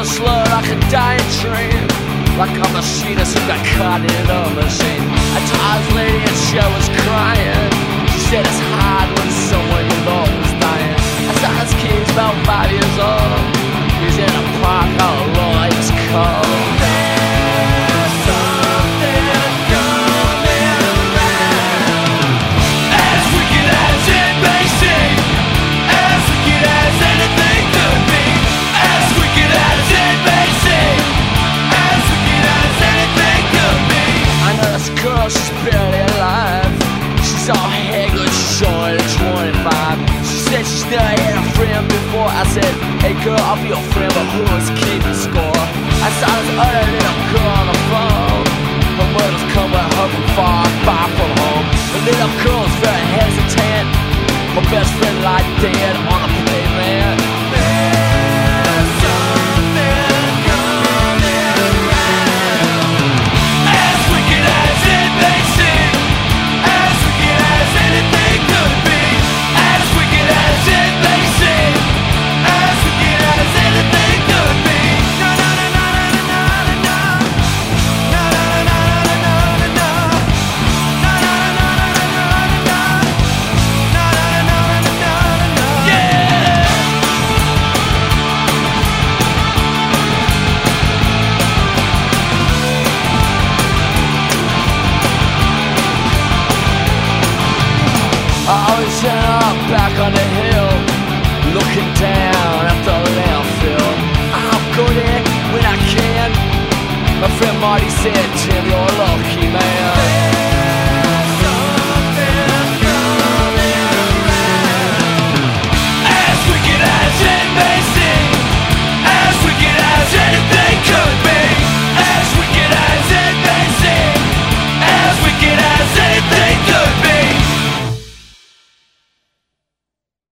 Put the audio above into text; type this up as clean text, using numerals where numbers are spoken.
feel slow like a dying train, like a machinist who got caught in a machine. I told this lady and she was crying. She said it's hard when someone you love is dying. I saw this kid's about 5 years old. He's in a park all alone, it's cold. There's something coming around. As wicked as it may seem, as wicked as anything could be, as wicked as it may seem, as wicked as anything could be. I know this girl, she's barely alive. She's all haggard, she's showing 25. She said she's never had a friend before. I said, hey girl, I'll be your friend, but who's keeping score? I saw this other little girl on the phone. Her mother's come with her from far, far from home. The little girl's very hesitant. Her best friend lied dead on a playmat. There's something coming around. As wicked as it may seem, as wicked as anything could be, as wicked as it may seem, as wicked as anything could be. Na na na na na na na na na na na na na na na na na na. Yeah. I always end up back on the hill, looking down at the landfill. I'll go there when I can. My friend Marty said, Tim, you're lucky.